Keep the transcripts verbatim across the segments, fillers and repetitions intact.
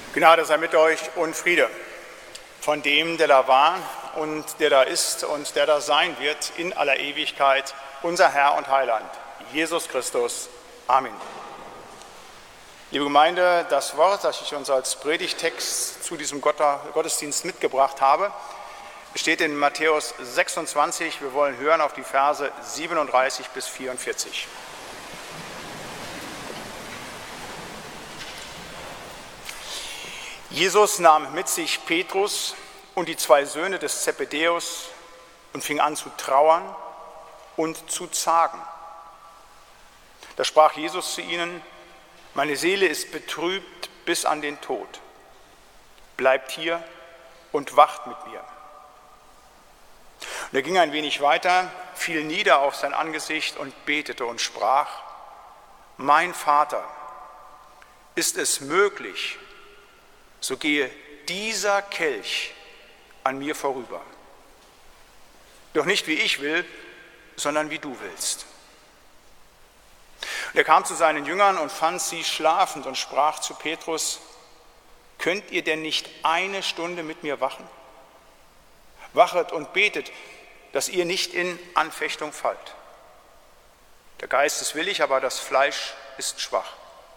Gnade sei mit euch und Friede von dem, der da war und der da ist und der da sein wird in aller Ewigkeit, unser Herr und Heiland, Jesus Christus. Amen. Liebe Gemeinde, das Wort, das ich uns als Predigtext zu diesem Gottesdienst mitgebracht habe, steht in Matthäus sechsundzwanzig. Wir wollen hören auf die Verse siebenunddreißig bis vierundvierzig. Jesus nahm mit sich Petrus und die zwei Söhne des Zebedäus und fing an zu trauern und zu zagen. Da sprach Jesus zu ihnen: Meine Seele ist betrübt bis an den Tod. Bleibt hier und wacht mit mir. Und er ging ein wenig weiter, fiel nieder auf sein Angesicht und betete und sprach: Mein Vater, ist es möglich, so gehe dieser Kelch an mir vorüber. Doch nicht wie ich will, sondern wie du willst. Und er kam zu seinen Jüngern und fand sie schlafend und sprach zu Petrus: Könnt ihr denn nicht eine Stunde mit mir wachen? Wachet und betet, dass ihr nicht in Anfechtung fallt. Der Geist ist willig, aber das Fleisch ist schwach.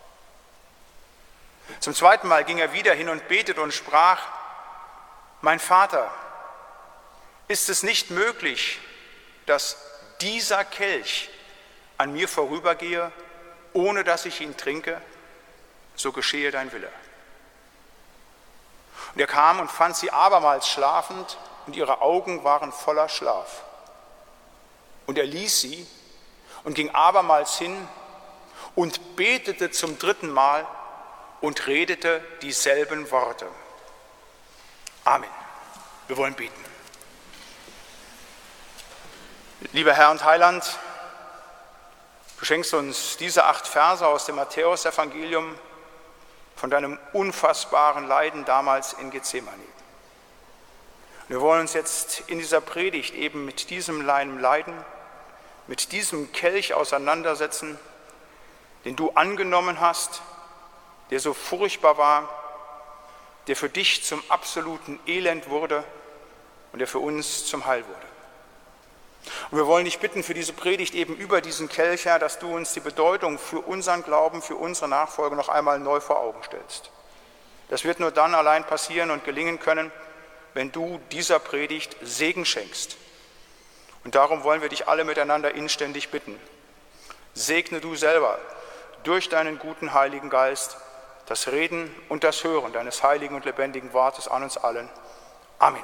Zum zweiten Mal ging er wieder hin und betete und sprach: Mein Vater, ist es nicht möglich, dass dieser Kelch an mir vorübergehe, ohne dass ich ihn trinke? So geschehe dein Wille. Und er kam und fand sie abermals schlafend, und ihre Augen waren voller Schlaf. Und er ließ sie und ging abermals hin und betete zum dritten Mal und redete dieselben Worte. Amen. Wir wollen beten. Lieber Herr und Heiland, du schenkst uns diese acht Verse aus dem Matthäus-Evangelium von deinem unfassbaren Leiden damals in Gethsemane. Wir wollen uns jetzt in dieser Predigt eben mit diesem Leiden, mit diesem Kelch auseinandersetzen, den du angenommen hast, der so furchtbar war, der für dich zum absoluten Elend wurde und der für uns zum Heil wurde. Und wir wollen dich bitten für diese Predigt eben über diesen Kelch, Herr, dass du uns die Bedeutung für unseren Glauben, für unsere Nachfolge noch einmal neu vor Augen stellst. Das wird nur dann allein passieren und gelingen können, wenn du dieser Predigt Segen schenkst. Und darum wollen wir dich alle miteinander inständig bitten. Segne du selber durch deinen guten Heiligen Geist das Reden und das Hören deines heiligen und lebendigen Wortes an uns allen. Amen.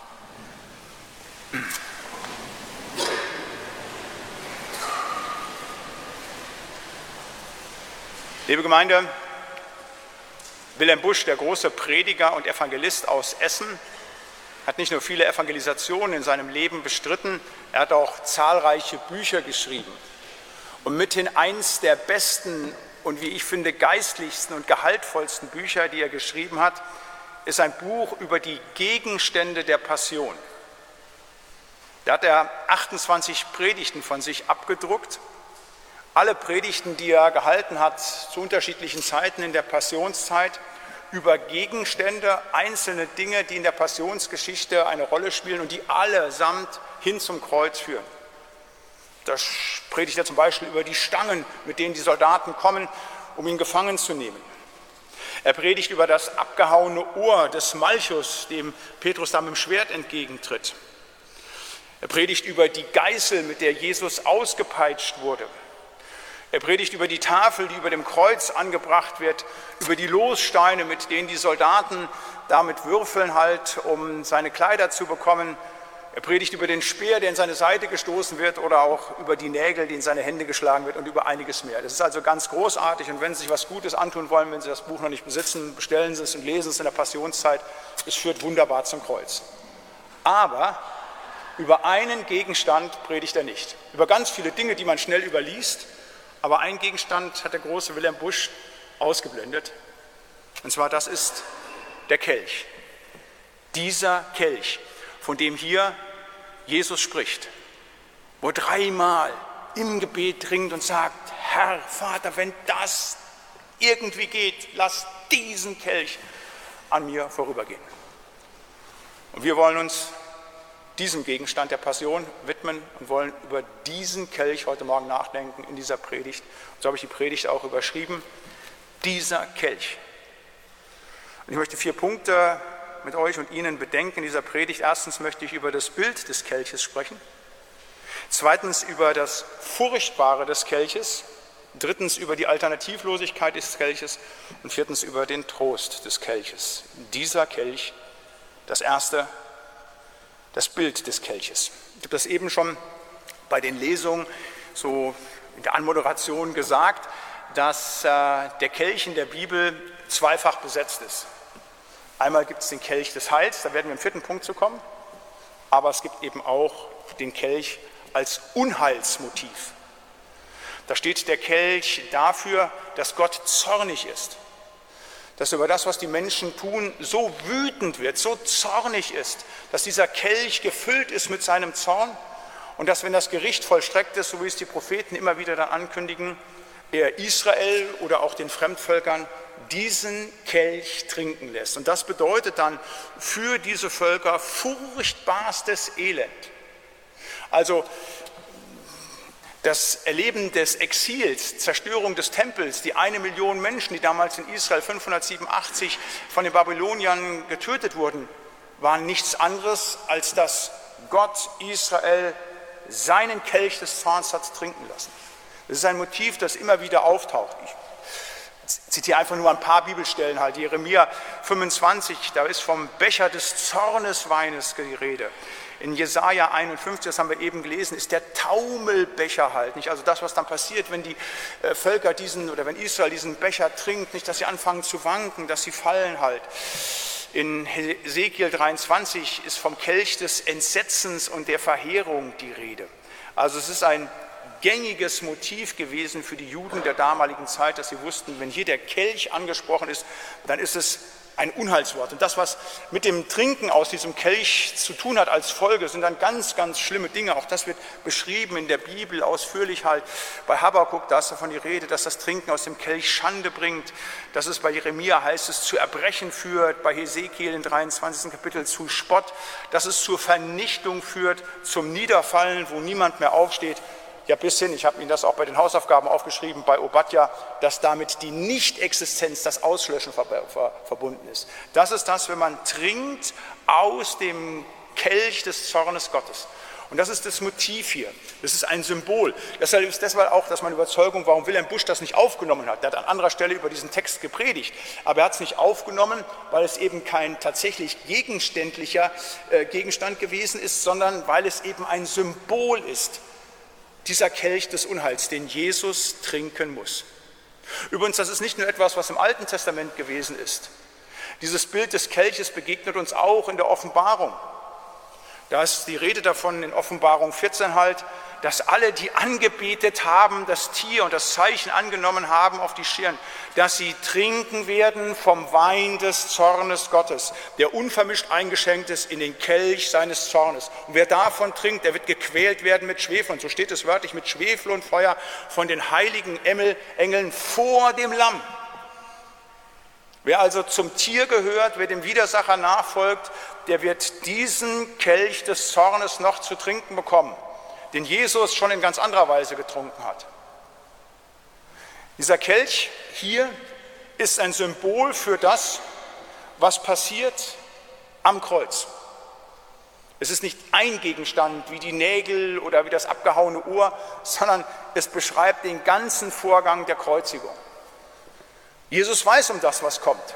Liebe Gemeinde, Wilhelm Busch, der große Prediger und Evangelist aus Essen, hat nicht nur viele Evangelisationen in seinem Leben bestritten, er hat auch zahlreiche Bücher geschrieben. Und mithin eins der besten und, wie ich finde, geistlichsten und gehaltvollsten Bücher, die er geschrieben hat, ist ein Buch über die Gegenstände der Passion. Da hat er achtundzwanzig Predigten von sich abgedruckt. Alle Predigten, die er gehalten hat zu unterschiedlichen Zeiten in der Passionszeit, über Gegenstände, einzelne Dinge, die in der Passionsgeschichte eine Rolle spielen und die allesamt hin zum Kreuz führen. Da predigt er zum Beispiel über die Stangen, mit denen die Soldaten kommen, um ihn gefangen zu nehmen. Er predigt über das abgehauene Ohr des Malchus, dem Petrus da mit dem Schwert entgegentritt. Er predigt über die Geißel, mit der Jesus ausgepeitscht wurde. Er predigt über die Tafel, die über dem Kreuz angebracht wird, über die Lossteine, mit denen die Soldaten damit würfeln, halt, um seine Kleider zu bekommen. Er predigt über den Speer, der in seine Seite gestoßen wird, oder auch über die Nägel, die in seine Hände geschlagen wird, und über einiges mehr. Das ist also ganz großartig, und wenn Sie sich was Gutes antun wollen, wenn Sie das Buch noch nicht besitzen, bestellen Sie es und lesen es in der Passionszeit. Es führt wunderbar zum Kreuz. Aber über einen Gegenstand predigt er nicht. Über ganz viele Dinge, die man schnell überliest, aber einen Gegenstand hat der große Wilhelm Busch ausgeblendet, und zwar das ist der Kelch. Dieser Kelch, von dem hier Jesus spricht, wo dreimal im Gebet ringt und sagt: Herr, Vater, wenn das irgendwie geht, lass diesen Kelch an mir vorübergehen. Und wir wollen uns diesem Gegenstand der Passion widmen und wollen über diesen Kelch heute Morgen nachdenken in dieser Predigt. Und so habe ich die Predigt auch überschrieben, dieser Kelch. Und ich möchte vier Punkte mit euch und Ihnen bedenken in dieser Predigt. Erstens möchte ich über das Bild des Kelches sprechen. Zweitens über das Furchtbare des Kelches. Drittens über die Alternativlosigkeit des Kelches. Und viertens über den Trost des Kelches. Dieser Kelch, das erste, das Bild des Kelches. Ich habe das eben schon bei den Lesungen so in der Anmoderation gesagt, dass äh, der Kelch in der Bibel zweifach besetzt ist. Einmal gibt es den Kelch des Heils, da werden wir im vierten Punkt zu kommen, aber es gibt eben auch den Kelch als Unheilsmotiv. Da steht der Kelch dafür, dass Gott zornig ist, dass über das, was die Menschen tun, so wütend wird, so zornig ist, dass dieser Kelch gefüllt ist mit seinem Zorn und dass, wenn das Gericht vollstreckt ist, so wie es die Propheten immer wieder dann ankündigen, er Israel oder auch den Fremdvölkern diesen Kelch trinken lässt. Und das bedeutet dann für diese Völker furchtbarstes Elend. Also das Erleben des Exils, Zerstörung des Tempels, die eine Million Menschen, die damals in Israel fünfhundertsiebenundachtzig von den Babyloniern getötet wurden, waren nichts anderes, als dass Gott Israel seinen Kelch des Zorns hat trinken lassen. Das ist ein Motiv, das immer wieder auftaucht. Ich zitiere einfach nur ein paar Bibelstellen, halt Jeremia fünfundzwanzig, da ist vom Becher des Zornesweines die Rede. In Jesaja einundfünfzig, das haben wir eben gelesen, ist der Taumelbecher halt, nicht? Also das, was dann passiert, wenn die Völker diesen oder wenn Israel diesen Becher trinkt, nicht, dass sie anfangen zu wanken, dass sie fallen halt. In Hesekiel dreiundzwanzig ist vom Kelch des Entsetzens und der Verheerung die Rede. Also es ist ein gängiges Motiv gewesen für die Juden der damaligen Zeit, dass sie wussten, wenn hier der Kelch angesprochen ist, dann ist es ein Unheilswort. Und das, was mit dem Trinken aus diesem Kelch zu tun hat als Folge, sind dann ganz, ganz schlimme Dinge. Auch das wird beschrieben in der Bibel ausführlich halt. Bei Habakuk, da ist davon die Rede, dass das Trinken aus dem Kelch Schande bringt. Dass es bei Jeremia heißt, es zu Erbrechen führt. Bei Hesekiel im dreiundzwanzigsten Kapitel zu Spott. Dass es zur Vernichtung führt, zum Niederfallen, wo niemand mehr aufsteht. Ja, bis hin, ich habe Ihnen das auch bei den Hausaufgaben aufgeschrieben, bei Obadja, dass damit die Nichtexistenz, das Auslöschen ver ver verbunden ist. Das ist das, wenn man trinkt aus dem Kelch des Zornes Gottes. Und das ist das Motiv hier. Das ist ein Symbol. Deshalb ist deshalb auch, dass meine Überzeugung, warum Wilhelm Busch das nicht aufgenommen hat. Der hat an anderer Stelle über diesen Text gepredigt, aber er hat es nicht aufgenommen, weil es eben kein tatsächlich gegenständlicher äh, Gegenstand gewesen ist, sondern weil es eben ein Symbol ist. Dieser Kelch des Unheils, den Jesus trinken muss. Übrigens, das ist nicht nur etwas, was im Alten Testament gewesen ist. Dieses Bild des Kelches begegnet uns auch in der Offenbarung. Da ist die Rede davon in Offenbarung vierzehn halt, dass alle, die angebetet haben, das Tier und das Zeichen angenommen haben auf die Stirn, dass sie trinken werden vom Wein des Zornes Gottes, der unvermischt eingeschenkt ist in den Kelch seines Zornes. Und wer davon trinkt, der wird gequält werden mit Schwefel. Und so steht es wörtlich, mit Schwefel und Feuer von den heiligen Engeln vor dem Lamm. Wer also zum Tier gehört, wer dem Widersacher nachfolgt, der wird diesen Kelch des Zornes noch zu trinken bekommen, den Jesus schon in ganz anderer Weise getrunken hat. Dieser Kelch hier ist ein Symbol für das, was passiert am Kreuz. Es ist nicht ein Gegenstand wie die Nägel oder wie das abgehauene Ohr, sondern es beschreibt den ganzen Vorgang der Kreuzigung. Jesus weiß um das, was kommt.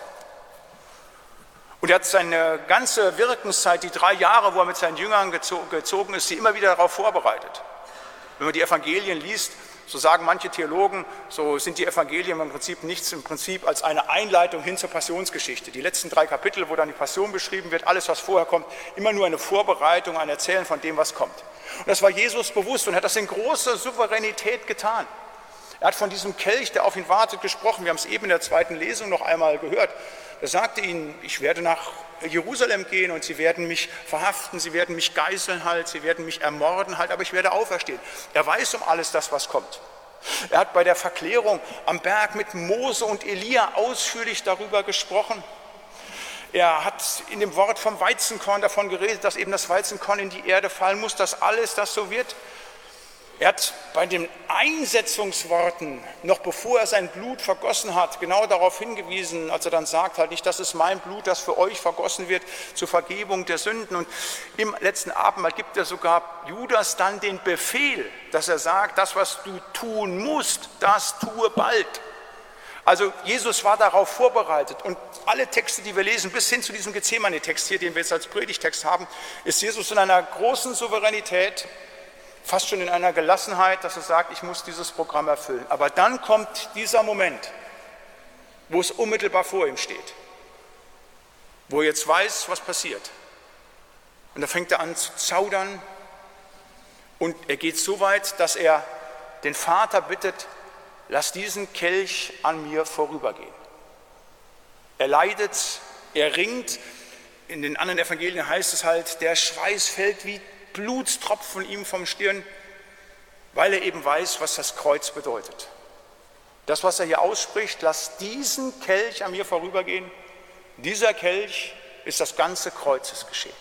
Und er hat seine ganze Wirkenszeit, die drei Jahre, wo er mit seinen Jüngern gezogen ist, sie immer wieder darauf vorbereitet. Wenn man die Evangelien liest, so sagen manche Theologen, so sind die Evangelien im Prinzip nichts im Prinzip als eine Einleitung hin zur Passionsgeschichte. Die letzten drei Kapitel, wo dann die Passion beschrieben wird, alles, was vorher kommt, immer nur eine Vorbereitung, ein Erzählen von dem, was kommt. Und das war Jesus bewusst und hat das in großer Souveränität getan. Er hat von diesem Kelch, der auf ihn wartet, gesprochen. Wir haben es eben in der zweiten Lesung noch einmal gehört. Er sagte ihnen, ich werde nach Jerusalem gehen und sie werden mich verhaften, sie werden mich geißeln halt, sie werden mich ermorden halt, aber ich werde auferstehen. Er weiß um alles das, was kommt. Er hat bei der Verklärung am Berg mit Mose und Elia ausführlich darüber gesprochen. Er hat in dem Wort vom Weizenkorn davon geredet, dass eben das Weizenkorn in die Erde fallen muss, dass alles das so wird. Er hat bei den Einsetzungsworten, noch bevor er sein Blut vergossen hat, genau darauf hingewiesen, als er dann sagt, halt nicht, das ist mein Blut, das für euch vergossen wird zur Vergebung der Sünden. Und im letzten Abendmahl gibt er sogar Judas dann den Befehl, dass er sagt, das, was du tun musst, das tue bald. Also Jesus war darauf vorbereitet und alle Texte, die wir lesen, bis hin zu diesem Gethsemane-Text hier, den wir jetzt als Predigtext haben, ist Jesus in einer großen Souveränität, fast schon in einer Gelassenheit, dass er sagt, ich muss dieses Programm erfüllen. Aber dann kommt dieser Moment, wo es unmittelbar vor ihm steht, wo er jetzt weiß, was passiert. Und da fängt er an zu zaudern und er geht so weit, dass er den Vater bittet, lass diesen Kelch an mir vorübergehen. Er leidet, er ringt. In den anderen Evangelien heißt es halt, der Schweiß fällt wie Blutstropfen ihm vom Stirn, weil er eben weiß, was das Kreuz bedeutet. Das, was er hier ausspricht, lass diesen Kelch an mir vorübergehen, dieser Kelch ist das ganze Kreuzesgeschehen.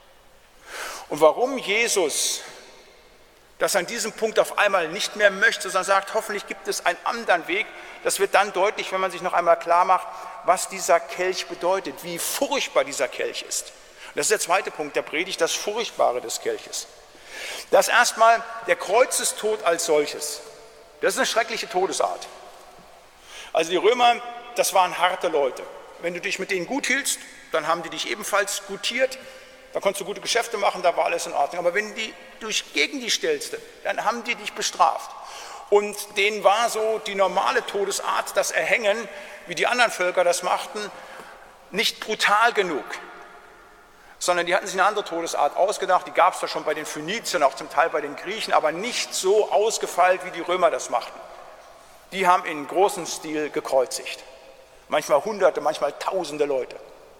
Und warum Jesus das an diesem Punkt auf einmal nicht mehr möchte, sondern sagt, hoffentlich gibt es einen anderen Weg, das wird dann deutlich, wenn man sich noch einmal klar macht, was dieser Kelch bedeutet, wie furchtbar dieser Kelch ist. Das ist der zweite Punkt der Predigt, das Furchtbare des Kelches. Das ist erstmal der Kreuzestod als solches. Das ist eine schreckliche Todesart. Also die Römer, das waren harte Leute. Wenn du dich mit denen gut hieltst, dann haben die dich ebenfalls gutiert, dann konntest du gute Geschäfte machen, da war alles in Ordnung. Aber wenn die durch gegen die stellst, dann haben die dich bestraft. Und denen war so die normale Todesart, das Erhängen, wie die anderen Völker das machten, nicht brutal genug. Sondern die hatten sich eine andere Todesart ausgedacht, die gab es da schon bei den Phöniziern, auch zum Teil bei den Griechen, aber nicht so ausgefeilt, wie die Römer das machten. Die haben in großem Stil gekreuzigt. Manchmal Hunderte, manchmal Tausende Leute.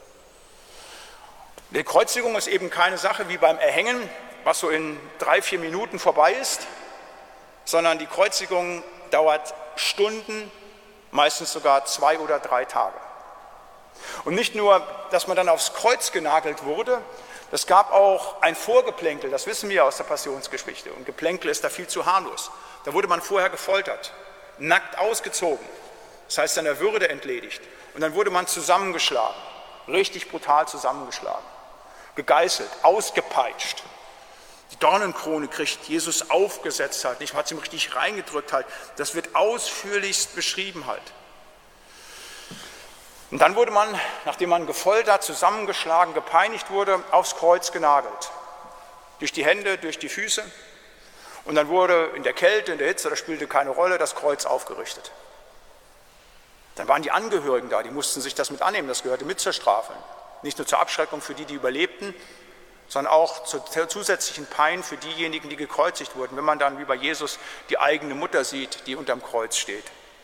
Die Kreuzigung ist eben keine Sache wie beim Erhängen, was so in drei, vier Minuten vorbei ist, sondern die Kreuzigung dauert Stunden, meistens sogar zwei oder drei Tage. Und nicht nur, dass man dann aufs Kreuz genagelt wurde, es gab auch ein Vorgeplänkel, das wissen wir aus der Passionsgeschichte. Und Geplänkel ist da viel zu harmlos. Da wurde man vorher gefoltert, nackt ausgezogen, das heißt seiner Würde entledigt. Und dann wurde man zusammengeschlagen, richtig brutal zusammengeschlagen, gegeißelt, ausgepeitscht. Die Dornenkrone kriegt Jesus aufgesetzt halt, nicht, man hat sie ihm richtig reingedrückt halt. Das wird ausführlichst beschrieben halt. Und dann wurde man, nachdem man gefoltert, zusammengeschlagen, gepeinigt wurde, aufs Kreuz genagelt. Durch die Hände, durch die Füße. Und dann wurde in der Kälte, in der Hitze, das spielte keine Rolle, das Kreuz aufgerichtet. Dann waren die Angehörigen da, die mussten sich das mit annehmen, das gehörte mit zur Strafe. Nicht nur zur Abschreckung für die, die überlebten, sondern auch zur zusätzlichen Pein für diejenigen, die gekreuzigt wurden, wenn man dann wie bei Jesus die eigene Mutter sieht, die unterm Kreuz steht.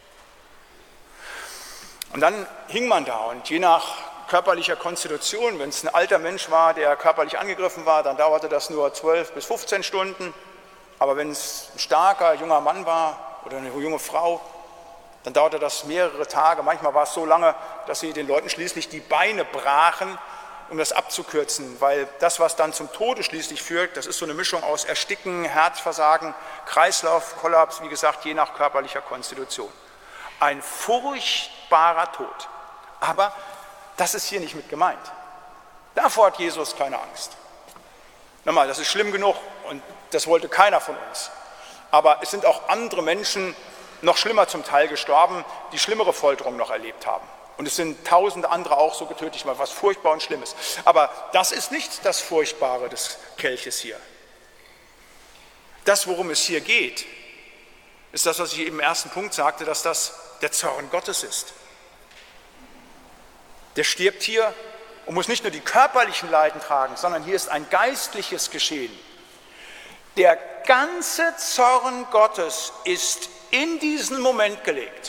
Und dann hing man da und je nach körperlicher Konstitution, wenn es ein alter Mensch war, der körperlich angegriffen war, dann dauerte das nur zwölf bis fünfzehn Stunden. Aber wenn es ein starker, junger Mann war oder eine junge Frau, dann dauerte das mehrere Tage. Manchmal war es so lange, dass sie den Leuten schließlich die Beine brachen, um das abzukürzen. Weil das, was dann zum Tode schließlich führt, das ist so eine Mischung aus Ersticken, Herzversagen, Kreislaufkollaps, wie gesagt, je nach körperlicher Konstitution. Ein furchtbarer Tod. Aber das ist hier nicht mit gemeint. Davor hat Jesus keine Angst. Nochmal, das ist schlimm genug und das wollte keiner von uns. Aber es sind auch andere Menschen noch schlimmer zum Teil gestorben, die schlimmere Folterung noch erlebt haben. Und es sind tausende andere auch so getötet, was furchtbar und schlimm ist. Aber das ist nicht das Furchtbare des Kelches hier. Das, worum es hier geht, ist das, was ich im ersten Punkt sagte, dass das der Zorn Gottes ist. Der stirbt hier und muss nicht nur die körperlichen Leiden tragen, sondern hier ist ein geistliches Geschehen. Der ganze Zorn Gottes ist in diesen Moment gelegt.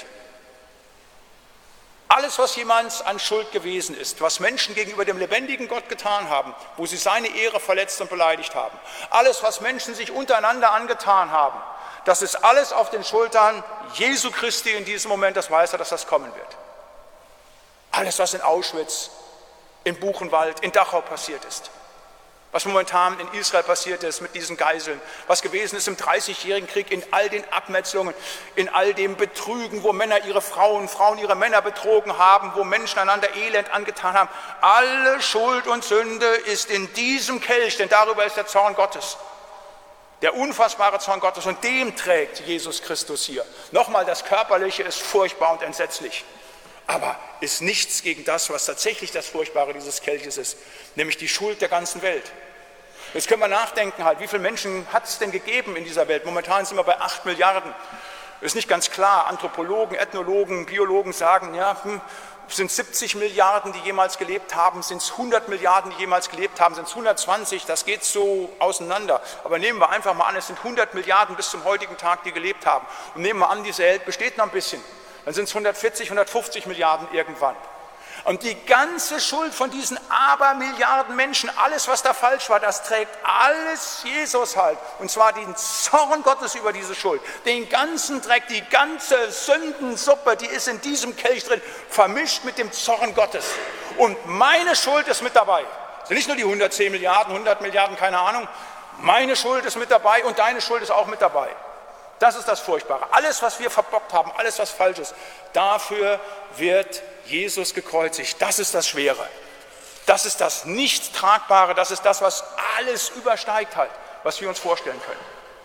Alles, was jemals an Schuld gewesen ist, was Menschen gegenüber dem lebendigen Gott getan haben, wo sie seine Ehre verletzt und beleidigt haben, alles, was Menschen sich untereinander angetan haben, das ist alles auf den Schultern Jesu Christi in diesem Moment, das weiß er, dass das kommen wird. Alles, was in Auschwitz, in Buchenwald, in Dachau passiert ist. Was momentan in Israel passiert ist mit diesen Geiseln, was gewesen ist im dreißigjährigen Krieg, in all den Abmetzlungen, in all dem Betrügen, wo Männer ihre Frauen, Frauen ihre Männer betrogen haben, wo Menschen einander Elend angetan haben. Alle Schuld und Sünde ist in diesem Kelch, denn darüber ist der Zorn Gottes. Der unfassbare Zorn Gottes, und dem trägt Jesus Christus hier. Nochmal, das Körperliche ist furchtbar und entsetzlich, aber ist nichts gegen das, was tatsächlich das Furchtbare dieses Kelches ist, nämlich die Schuld der ganzen Welt. Jetzt können wir nachdenken, halt, wie viele Menschen hat es denn gegeben in dieser Welt? Momentan sind wir bei acht Milliarden. Ist nicht ganz klar. Anthropologen, Ethnologen, Biologen sagen, ja, hm, sind es siebzig Milliarden, die jemals gelebt haben? Sind es hundert Milliarden, die jemals gelebt haben? Sind es hundertzwanzig? Das geht so auseinander. Aber nehmen wir einfach mal an, es sind hundert Milliarden bis zum heutigen Tag, die gelebt haben. Und nehmen wir an, diese Welt besteht noch ein bisschen. Dann sind es hundertvierzig, hundertfünfzig Milliarden irgendwann. Und die ganze Schuld von diesen Abermilliarden Menschen, alles, was da falsch war, das trägt alles Jesus halt. Und zwar den Zorn Gottes über diese Schuld. Den ganzen Dreck, die ganze Sündensuppe, die ist in diesem Kelch drin, vermischt mit dem Zorn Gottes. Und meine Schuld ist mit dabei. Also nicht nur die hundertzehn Milliarden, hundert Milliarden, keine Ahnung. Meine Schuld ist mit dabei und deine Schuld ist auch mit dabei. Das ist das Furchtbare. Alles, was wir verbockt haben, alles, was falsch ist, dafür wird Jesus gekreuzigt. Das ist das Schwere. Das ist das Nichttragbare. Das ist das, was alles übersteigt halt, was wir uns vorstellen können.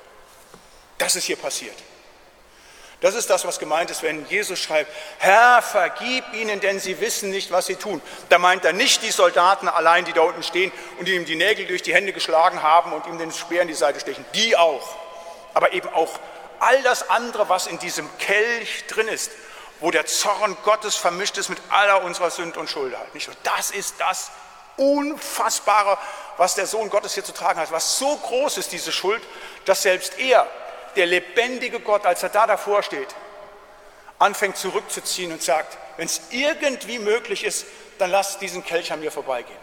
Das ist hier passiert. Das ist das, was gemeint ist, wenn Jesus schreibt, Herr, vergib ihnen, denn sie wissen nicht, was sie tun. Da meint er nicht die Soldaten allein, die da unten stehen und ihm die Nägel durch die Hände geschlagen haben und ihm den Speer in die Seite stechen. Die auch. Aber eben auch all das andere, was in diesem Kelch drin ist, wo der Zorn Gottes vermischt ist mit aller unserer Sünde und Schuld. Nicht nur das ist das Unfassbare, was der Sohn Gottes hier zu tragen hat, was so groß ist, diese Schuld, dass selbst er, der lebendige Gott, als er da davor steht, anfängt zurückzuziehen und sagt, wenn es irgendwie möglich ist, dann lasst diesen Kelch an mir vorbeigehen.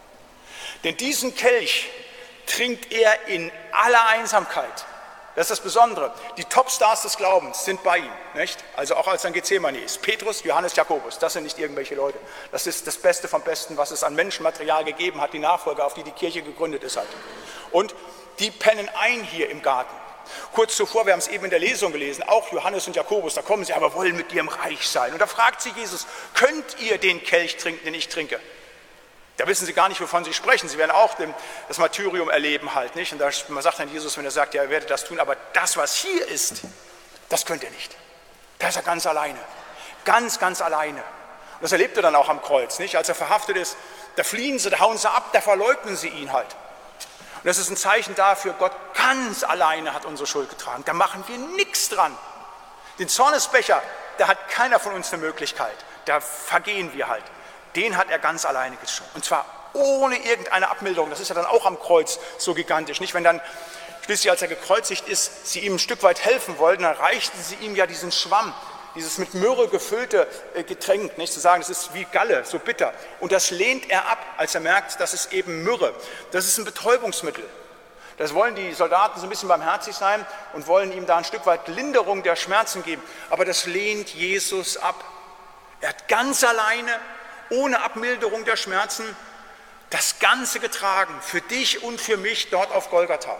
Denn diesen Kelch trinkt er in aller Einsamkeit. Das ist das Besondere. Die Topstars des Glaubens sind bei ihm, nicht? Also auch als er in Gethsemane ist. Petrus, Johannes, Jakobus, das sind nicht irgendwelche Leute. Das ist das Beste vom Besten, was es an Menschenmaterial gegeben hat, die Nachfolger, auf die die Kirche gegründet ist halt. Und die pennen ein hier im Garten. Kurz zuvor, wir haben es eben in der Lesung gelesen, auch Johannes und Jakobus, da kommen sie, aber wollen mit dir im Reich sein. Und da fragt sie Jesus, könnt ihr den Kelch trinken, den ich trinke? Da wissen sie gar nicht, wovon sie sprechen. Sie werden auch das Martyrium erleben halt, nicht? Und da sagt dann Jesus, wenn er sagt, ja, ihr werdet das tun, aber das, was hier ist, das könnt ihr nicht. Da ist er ganz alleine. Ganz, ganz alleine. Und das erlebt er dann auch am Kreuz, nicht? Als er verhaftet ist, da fliehen sie, da hauen sie ab, da verleugnen sie ihn halt. Und das ist ein Zeichen dafür, Gott ganz alleine hat unsere Schuld getragen. Da machen wir nichts dran. Den Zornesbecher, da hat keiner von uns eine Möglichkeit. Da vergehen wir halt. Den hat er ganz alleine getrunken. Und zwar ohne irgendeine Abmilderung. Das ist ja dann auch am Kreuz so gigantisch. Nicht, wenn dann schließlich, als er gekreuzigt ist, sie ihm ein Stück weit helfen wollten, dann reichten sie ihm ja diesen Schwamm, dieses mit Myrrhe gefüllte Getränk, nicht zu sagen, das ist wie Galle, so bitter. Und das lehnt er ab, als er merkt, das ist eben Myrrhe. Das ist ein Betäubungsmittel. Das wollen die Soldaten so ein bisschen barmherzig sein und wollen ihm da ein Stück weit Linderung der Schmerzen geben. Aber das lehnt Jesus ab. Er hat ganz alleine, ohne Abmilderung der Schmerzen, das Ganze getragen, für dich und für mich dort auf Golgatha.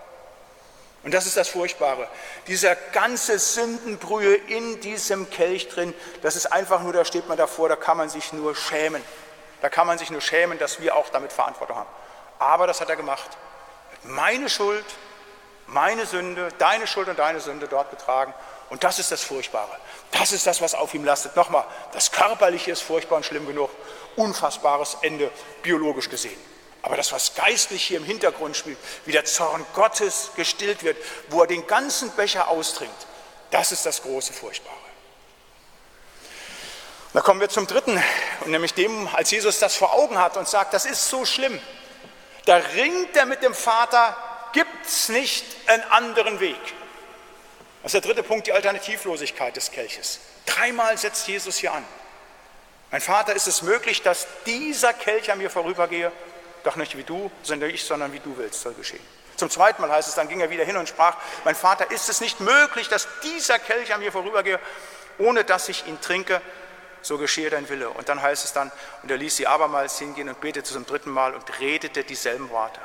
Und das ist das Furchtbare. Dieser ganze Sündenbrühe in diesem Kelch drin, das ist einfach nur, da steht man davor, da kann man sich nur schämen. Da kann man sich nur schämen, dass wir auch damit Verantwortung haben. Aber das hat er gemacht. Meine Schuld, meine Sünde, deine Schuld und deine Sünde dort getragen. Und das ist das Furchtbare. Das ist das, was auf ihm lastet. Nochmal, das Körperliche ist furchtbar und schlimm genug. Unfassbares Ende, biologisch gesehen. Aber das, was geistlich hier im Hintergrund spielt, wie der Zorn Gottes gestillt wird, wo er den ganzen Becher austrinkt, das ist das große Furchtbare. Und da kommen wir zum Dritten, und nämlich dem, als Jesus das vor Augen hat und sagt, das ist so schlimm. Da ringt er mit dem Vater, gibt es nicht einen anderen Weg. Das ist der dritte Punkt, die Alternativlosigkeit des Kelches. Dreimal setzt Jesus hier an. Mein Vater, ist es möglich, dass dieser Kelch an mir vorübergehe? Doch nicht wie du, sondern ich, sondern wie du willst, soll geschehen. Zum zweiten Mal heißt es, dann ging er wieder hin und sprach, mein Vater, ist es nicht möglich, dass dieser Kelch an mir vorübergehe, ohne dass ich ihn trinke? so geschehe dein Wille. Und dann heißt es dann, und er ließ sie abermals hingehen und betete zum dritten Mal und redete dieselben Worte.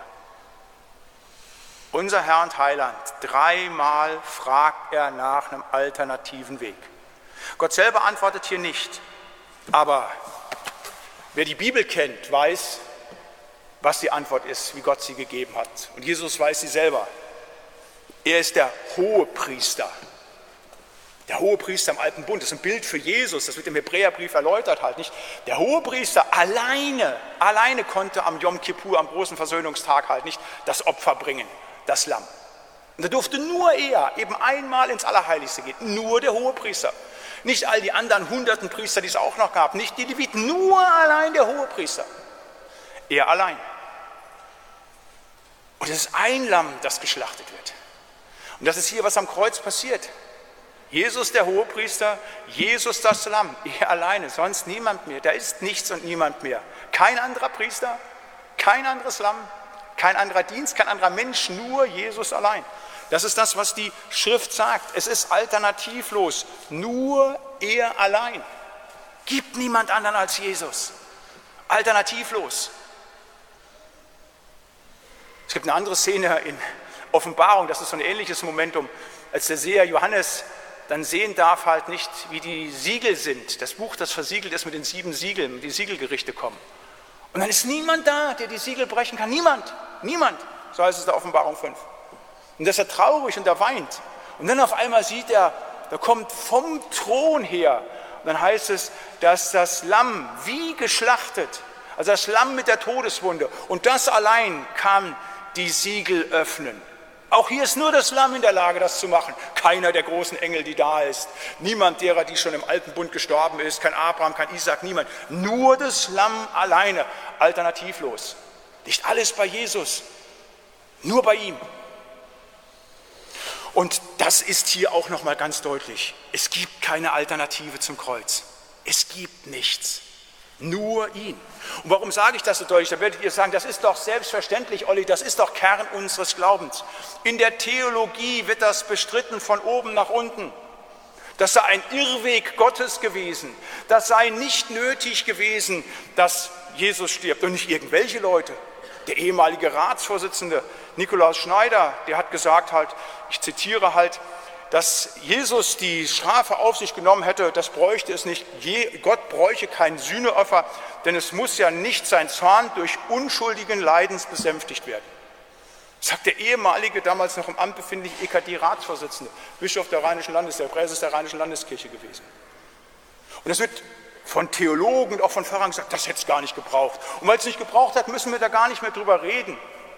Unser Herr und Heiland, dreimal fragt er nach einem alternativen Weg. Gott selber antwortet hier nicht, aber wer die Bibel kennt, weiß, was die Antwort ist, wie Gott sie gegeben hat. Und Jesus weiß sie selber. Er ist der Hohepriester. Der Hohepriester im Alten Bund, das ist ein Bild für Jesus, das wird im Hebräerbrief erläutert halt nicht. Der Hohepriester alleine, alleine konnte am Yom Kippur, am großen Versöhnungstag halt nicht das Opfer bringen, das Lamm. Und da durfte nur er eben einmal ins Allerheiligste gehen, nur der Hohepriester. Nicht all die anderen hunderten Priester, die es auch noch gab, nicht die Leviten, nur allein der Hohepriester. Er allein. Und es ist ein Lamm, das geschlachtet wird. Und das ist hier, was am Kreuz passiert. Jesus der Hohepriester, Jesus das Lamm, er alleine, sonst niemand mehr. Da ist nichts und niemand mehr. Kein anderer Priester, kein anderes Lamm, kein anderer Dienst, kein anderer Mensch, nur Jesus allein. Das ist das, was die Schrift sagt. Es ist alternativlos, nur er allein. Gibt niemand anderen als Jesus. Alternativlos. Es gibt eine andere Szene in Offenbarung, das ist so ein ähnliches Momentum, als der Seher Johannes dann sehen darf halt nicht, wie die Siegel sind. Das Buch, das versiegelt ist mit den sieben Siegeln, die Siegelgerichte kommen. Und dann ist niemand da, der die Siegel brechen kann. Niemand, niemand. So heißt es in der Offenbarung fünf. Und da ist er traurig und er weint. Und dann auf einmal sieht er, da kommt vom Thron her. Und dann heißt es, dass das Lamm wie geschlachtet, also das Lamm mit der Todeswunde, und das allein kann die Siegel öffnen. Auch hier ist nur das Lamm in der Lage, das zu machen. Keiner der großen Engel, die da ist. Niemand derer, die schon im Alten Bund gestorben ist. Kein Abraham, kein Isaak, niemand. Nur das Lamm alleine, alternativlos. Nicht alles bei Jesus, nur bei ihm. Und das ist hier auch nochmal ganz deutlich. Es gibt keine Alternative zum Kreuz. Es gibt nichts. Nur ihn. Und warum sage ich das so deutlich? Da werdet ihr sagen, das ist doch selbstverständlich, Olli, das ist doch Kern unseres Glaubens. In der Theologie wird das bestritten von oben nach unten. Das sei ein Irrweg Gottes gewesen. Das sei nicht nötig gewesen, dass Jesus stirbt. Und nicht irgendwelche Leute. Der ehemalige Ratsvorsitzende Nikolaus Schneider, der hat gesagt halt, ich zitiere halt, dass Jesus die Strafe auf sich genommen hätte, das bräuchte es nicht. Gott bräuche kein Sühneopfer, denn es muss ja nicht sein Zorn durch unschuldigen Leidens besänftigt werden. Das sagt der ehemalige, damals noch im Amt befindliche E K D-Ratsvorsitzende, Bischof der Rheinischen Landes, der Präses der Rheinischen Landeskirche gewesen. Und das wird von Theologen und auch von Pfarrern gesagt, das hätte es gar nicht gebraucht. Und weil es nicht gebraucht hat, müssen wir da gar nicht mehr drüber reden.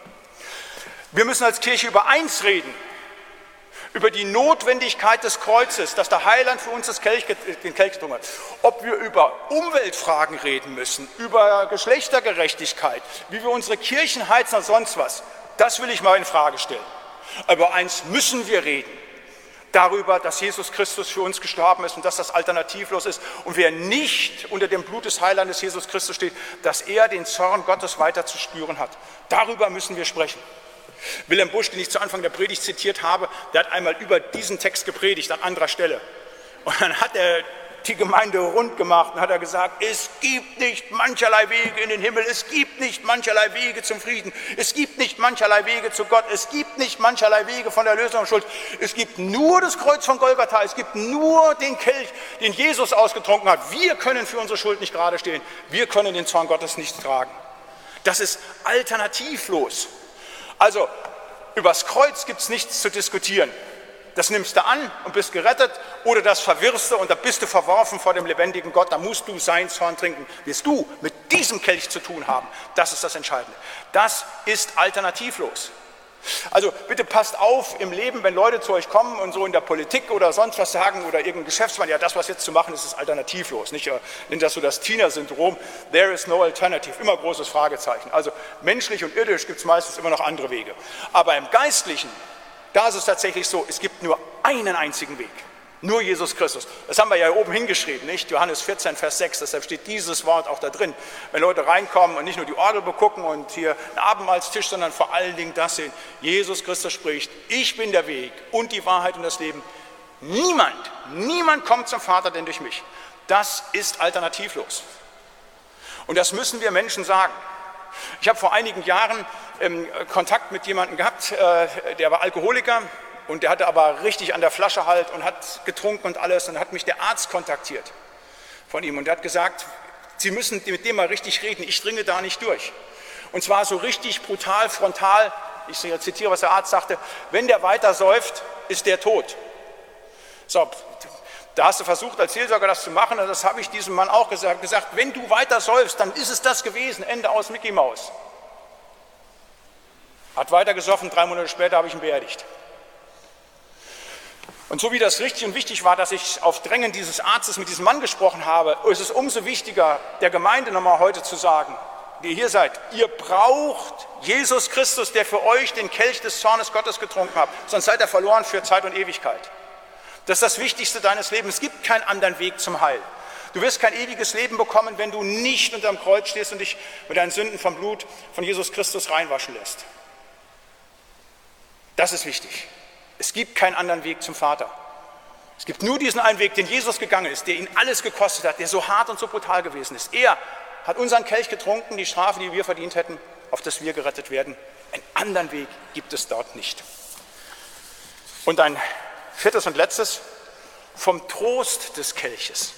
Wir müssen als Kirche über eins reden. Über die Notwendigkeit des Kreuzes, dass der Heiland für uns das Kelch, den Kelch getrunken hat. Ob wir über Umweltfragen reden müssen, über Geschlechtergerechtigkeit, wie wir unsere Kirchen heizen und sonst was, das will ich mal in Frage stellen. Aber eins müssen wir reden, darüber, dass Jesus Christus für uns gestorben ist und dass das alternativlos ist. Und wer nicht unter dem Blut des Heilandes Jesus Christus steht, dass er den Zorn Gottes weiter zu spüren hat. Darüber müssen wir sprechen. Wilhelm Busch, den ich zu Anfang der Predigt zitiert habe, der hat einmal über diesen Text gepredigt an anderer Stelle. Und dann hat er die Gemeinde rund gemacht und hat er gesagt, es gibt nicht mancherlei Wege in den Himmel, es gibt nicht mancherlei Wege zum Frieden, es gibt nicht mancherlei Wege zu Gott, es gibt nicht mancherlei Wege von der Lösung der Schuld, es gibt nur das Kreuz von Golgatha, es gibt nur den Kelch, den Jesus ausgetrunken hat. Wir können für unsere Schuld nicht gerade stehen, wir können den Zorn Gottes nicht tragen. Das ist alternativlos. Also, übers Kreuz gibt es nichts zu diskutieren. Das nimmst du an und bist gerettet, oder das verwirrst du und da bist du verworfen vor dem lebendigen Gott. Da musst du sein Zorn trinken. Wirst du mit diesem Kelch zu tun haben. Das ist das Entscheidende. Das ist alternativlos. Also bitte passt auf im Leben, wenn Leute zu euch kommen und so in der Politik oder sonst was sagen oder irgendein Geschäftsmann, ja, das, was jetzt zu machen ist, ist alternativlos. Nicht, nennt das so das Tina-Syndrom, there is no alternative, immer großes Fragezeichen. Also menschlich und irdisch gibt es meistens immer noch andere Wege. Aber im Geistlichen, da ist es tatsächlich so, es gibt nur einen einzigen Weg. Nur Jesus Christus. Das haben wir ja oben hingeschrieben, nicht? Johannes vierzehn, Vers sechs, deshalb steht dieses Wort auch da drin. Wenn Leute reinkommen und nicht nur die Orgel begucken und hier einen Abendmahlstisch, sondern vor allen Dingen das sehen. Jesus Christus spricht, ich bin der Weg und die Wahrheit und das Leben. Niemand, niemand kommt zum Vater denn durch mich. Das ist alternativlos. Und das müssen wir Menschen sagen. Ich habe vor einigen Jahren ähm, Kontakt mit jemandem gehabt, äh, der war Alkoholiker und der hatte aber richtig an der Flasche halt und hat getrunken und alles und hat mich der Arzt kontaktiert von ihm und der hat gesagt, Sie müssen mit dem mal richtig reden, ich dringe da nicht durch. Und zwar so richtig brutal, frontal, ich zitiere, was der Arzt sagte, wenn der weiter säuft, ist der tot. So, da hast du versucht, als Seelsorger das zu machen, und das habe ich diesem Mann auch gesagt, gesagt, wenn du weiter säufst, dann ist es das gewesen, Ende aus Mickey Maus. Hat weiter gesoffen, drei Monate später habe ich ihn beerdigt. Und so wie das richtig und wichtig war, dass ich auf Drängen dieses Arztes mit diesem Mann gesprochen habe, ist es umso wichtiger, der Gemeinde nochmal heute zu sagen, die ihr hier seid, ihr braucht Jesus Christus, der für euch den Kelch des Zornes Gottes getrunken hat, sonst seid ihr verloren für Zeit und Ewigkeit. Das ist das Wichtigste deines Lebens. Es gibt keinen anderen Weg zum Heil. Du wirst kein ewiges Leben bekommen, wenn du nicht unter dem Kreuz stehst und dich mit deinen Sünden vom Blut von Jesus Christus reinwaschen lässt. Das ist wichtig. Es gibt keinen anderen Weg zum Vater. Es gibt nur diesen einen Weg, den Jesus gegangen ist, der ihn alles gekostet hat, der so hart und so brutal gewesen ist. Er hat unseren Kelch getrunken, die Strafe, die wir verdient hätten, auf dass wir gerettet werden. Einen anderen Weg gibt es dort nicht. Und ein viertes und letztes, vom Trost des Kelches.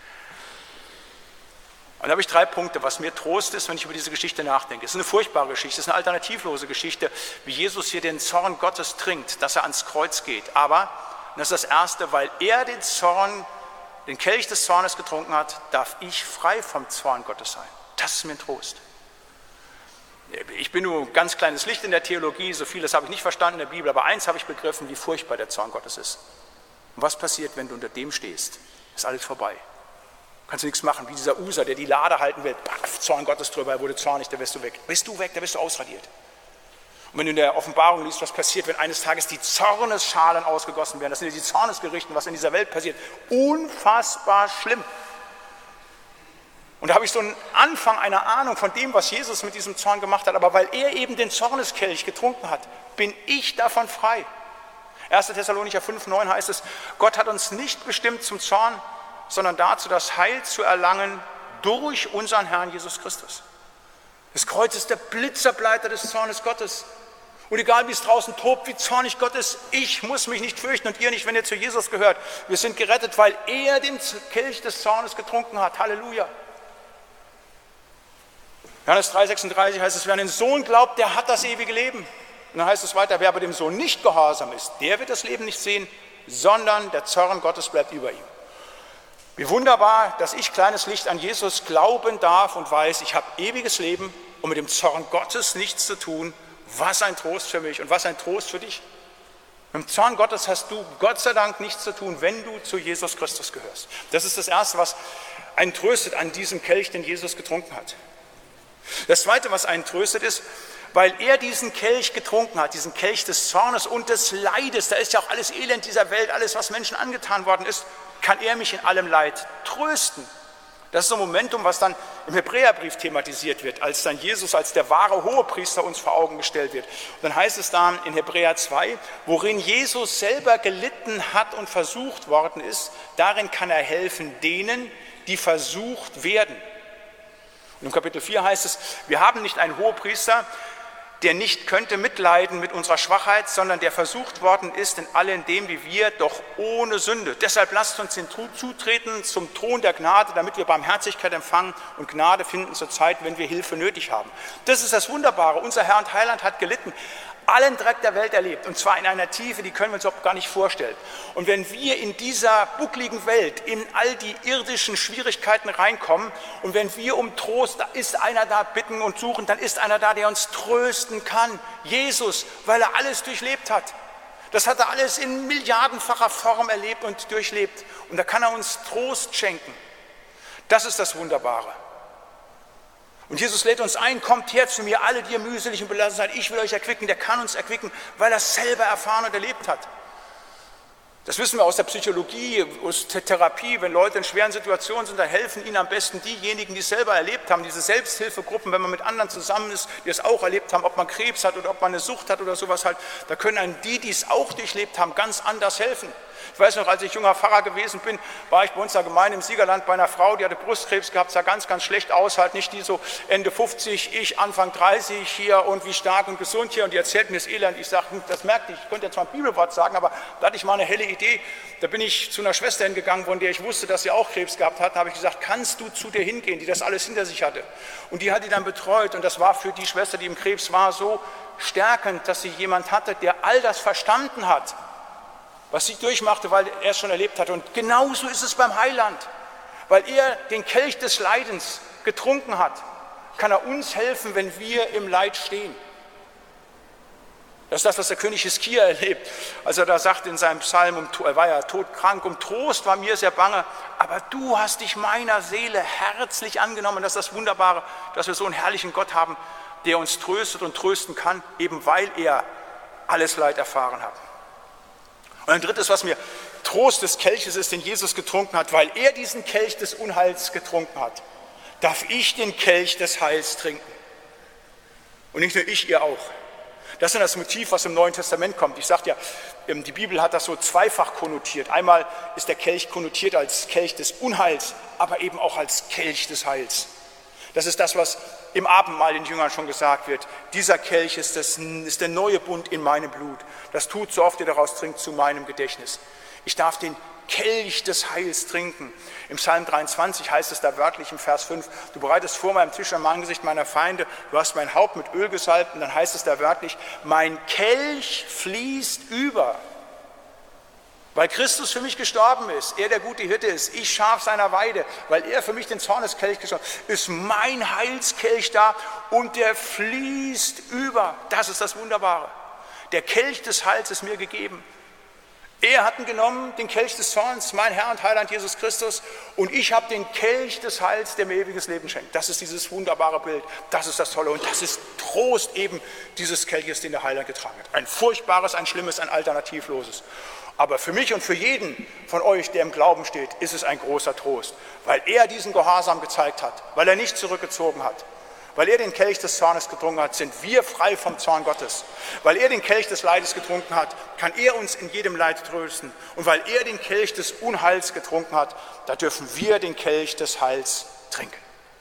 Und da habe ich drei Punkte, was mir Trost ist, wenn ich über diese Geschichte nachdenke. Es ist eine furchtbare Geschichte, es ist eine alternativlose Geschichte, wie Jesus hier den Zorn Gottes trinkt, dass er ans Kreuz geht. Aber, und das ist das Erste, weil er den Zorn, den Kelch des Zornes getrunken hat, darf ich frei vom Zorn Gottes sein. Das ist mir ein Trost. Ich bin nur ein ganz kleines Licht in der Theologie, so vieles habe ich nicht verstanden in der Bibel, aber eins habe ich begriffen, wie furchtbar der Zorn Gottes ist. Und was passiert, wenn du unter dem stehst? Ist alles vorbei. Kannst du nichts machen, wie dieser User, der die Lade halten will. Paf, Zorn Gottes drüber, er wurde zornig, da wirst du weg. Bist du weg, da wirst du ausradiert. Und wenn du in der Offenbarung liest, was passiert, wenn eines Tages die Zornesschalen ausgegossen werden, das sind ja die Zornesgerichte, was in dieser Welt passiert. Unfassbar schlimm. Und da habe ich so einen Anfang einer Ahnung von dem, was Jesus mit diesem Zorn gemacht hat. Aber weil er eben den Zorneskelch getrunken hat, bin ich davon frei. erster Thessalonicher fünf neun heißt es, Gott hat uns nicht bestimmt zum Zorn, sondern dazu, das Heil zu erlangen durch unseren Herrn Jesus Christus. Das Kreuz ist der Blitzableiter des Zornes Gottes. Und egal wie es draußen tobt, wie zornig Gott ist, ich muss mich nicht fürchten und ihr nicht, wenn ihr zu Jesus gehört. Wir sind gerettet, weil er den Kelch des Zornes getrunken hat. Halleluja. Johannes drei sechsunddreißig heißt es, wer an den Sohn glaubt, der hat das ewige Leben. Und dann heißt es weiter, wer aber dem Sohn nicht gehorsam ist, der wird das Leben nicht sehen, sondern der Zorn Gottes bleibt über ihm. Wie wunderbar, dass ich, kleines Licht, an Jesus glauben darf und weiß, ich habe ewiges Leben und mit dem Zorn Gottes nichts zu tun. Was ein Trost für mich und was ein Trost für dich. Mit dem Zorn Gottes hast du Gott sei Dank nichts zu tun, wenn du zu Jesus Christus gehörst. Das ist das Erste, was einen tröstet an diesem Kelch, den Jesus getrunken hat. Das Zweite, was einen tröstet, ist, weil er diesen Kelch getrunken hat, diesen Kelch des Zornes und des Leides, da ist ja auch alles Elend dieser Welt, alles, was Menschen angetan worden ist, kann er mich in allem Leid trösten. Das ist so ein Momentum, was dann im Hebräerbrief thematisiert wird, als dann Jesus als der wahre Hohepriester uns vor Augen gestellt wird. Und dann heißt es da in Hebräer zwei, worin Jesus selber gelitten hat und versucht worden ist, darin kann er helfen denen, die versucht werden. Und im Kapitel vier heißt es, wir haben nicht einen Hohepriester, der nicht könnte mitleiden mit unserer Schwachheit, sondern der versucht worden ist in allem dem, wie wir, doch ohne Sünde. Deshalb lasst uns hinzutreten zum Thron der Gnade, damit wir Barmherzigkeit empfangen und Gnade finden zur Zeit, wenn wir Hilfe nötig haben. Das ist das Wunderbare. Unser Herr und Heiland hat gelitten, allen Dreck der Welt erlebt, und zwar in einer Tiefe, die können wir uns überhaupt gar nicht vorstellen. Und wenn wir in dieser buckligen Welt in all die irdischen Schwierigkeiten reinkommen und wenn wir um Trost, da ist einer da, bitten und suchen, dann ist einer da, der uns trösten kann. Jesus, weil er alles durchlebt hat. Das hat er alles in milliardenfacher Form erlebt und durchlebt. Und da kann er uns Trost schenken. Das ist das Wunderbare. Und Jesus lädt uns ein, kommt her zu mir, alle, die ihr mühselig und belassen seid, ich will euch erquicken. Der kann uns erquicken, weil er es selber erfahren und erlebt hat. Das wissen wir aus der Psychologie, aus der Therapie. Wenn Leute in schweren Situationen sind, dann helfen ihnen am besten diejenigen, die es selber erlebt haben. Diese Selbsthilfegruppen, wenn man mit anderen zusammen ist, die es auch erlebt haben, ob man Krebs hat oder ob man eine Sucht hat oder sowas halt, da können einem die, die es auch durchlebt haben, ganz anders helfen. Ich weiß noch, als ich junger Pfarrer gewesen bin, war ich bei uns in der Gemeinde im Siegerland bei einer Frau, die hatte Brustkrebs gehabt, sah ganz, ganz schlecht aus, halt nicht die so Ende fünfzig, ich Anfang dreißig hier und wie stark und gesund hier und die erzählt mir das Elend. Ich sage, das merkte ich, ich könnte jetzt mal ein Bibelwort sagen, aber da hatte ich mal eine helle Idee. Da bin ich zu einer Schwester hingegangen, von der ich wusste, dass sie auch Krebs gehabt hat. Da habe ich gesagt, kannst du zu dir hingehen, die das alles hinter sich hatte. Und die hat die dann betreut und das war für die Schwester, die im Krebs war, so stärkend, dass sie jemand hatte, der all das verstanden hat, was sie durchmachte, weil er es schon erlebt hatte. Und genauso ist es beim Heiland. Weil er den Kelch des Leidens getrunken hat, kann er uns helfen, wenn wir im Leid stehen. Das ist das, was der König Hiskia erlebt, als er da sagt in seinem Psalm, er war ja todkrank, um Trost war mir sehr bange, aber du hast dich meiner Seele herzlich angenommen. Das ist das Wunderbare, dass wir so einen herrlichen Gott haben, der uns tröstet und trösten kann, eben weil er alles Leid erfahren hat. Und ein drittes, was mir Trost des Kelches ist, den Jesus getrunken hat, weil er diesen Kelch des Unheils getrunken hat, darf ich den Kelch des Heils trinken. Und nicht nur ich, ihr auch. Das ist das Motiv, was im Neuen Testament kommt. Ich sagte ja, die Bibel hat das so zweifach konnotiert. Einmal ist der Kelch konnotiert als Kelch des Unheils, aber eben auch als Kelch des Heils. Das ist das, was im Abendmahl den Jüngern schon gesagt wird. Dieser Kelch ist, das, ist der neue Bund in meinem Blut. Das tut, so oft ihr daraus trinkt, zu meinem Gedächtnis. Ich darf den Kelch des Heils trinken. Im Psalm dreiundzwanzig heißt es da wörtlich im Vers fünf, du bereitest vor meinem Tisch am Angesicht meiner Feinde, du hast mein Haupt mit Öl gesalbt, und dann heißt es da wörtlich, mein Kelch fließt über. Weil Christus für mich gestorben ist, er der gute Hirte ist, ich Schaf seiner Weide, weil er für mich den Zorneskelch gestorben ist, ist mein Heilskelch da und der fließt über. Das ist das Wunderbare. Der Kelch des Heils ist mir gegeben. Er hat ihn genommen, den Kelch des Zorns, mein Herr und Heiland Jesus Christus, und ich habe den Kelch des Heils, der mir ewiges Leben schenkt. Das ist dieses wunderbare Bild, das ist das Tolle und das ist Trost eben dieses Kelches, den der Heiland getragen hat. Ein furchtbares, ein schlimmes, ein alternativloses. Aber für mich und für jeden von euch, der im Glauben steht, ist es ein großer Trost, weil er diesen Gehorsam gezeigt hat, weil er nicht zurückgezogen hat. Weil er den Kelch des Zornes getrunken hat, sind wir frei vom Zorn Gottes. Weil er den Kelch des Leides getrunken hat, kann er uns in jedem Leid trösten. Und weil er den Kelch des Unheils getrunken hat, da dürfen wir den Kelch des Heils trinken.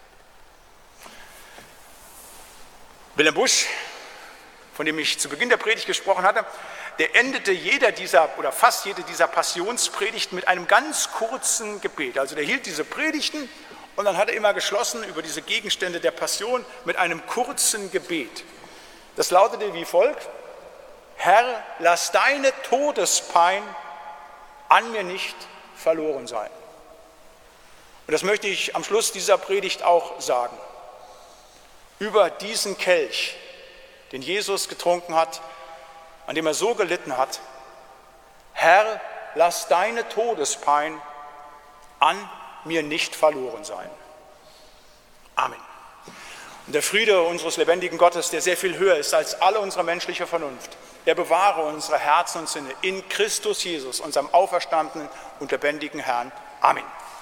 Wilhelm Busch, von dem ich zu Beginn der Predigt gesprochen hatte, der endete jeder dieser oder fast jede dieser Passionspredigten mit einem ganz kurzen Gebet. Also der hielt diese Predigten und dann hat er immer geschlossen über diese Gegenstände der Passion mit einem kurzen Gebet. Das lautete wie folgt: Herr, lass deine Todespein an mir nicht verloren sein. Und das möchte ich am Schluss dieser Predigt auch sagen. Über diesen Kelch, den Jesus getrunken hat, an dem er so gelitten hat: Herr, lass deine Todespein an mir nicht verloren sein. Amen. Und der Friede unseres lebendigen Gottes, der sehr viel höher ist als alle unsere menschliche Vernunft, der bewahre unsere Herzen und Sinne in Christus Jesus, unserem auferstandenen und lebendigen Herrn. Amen.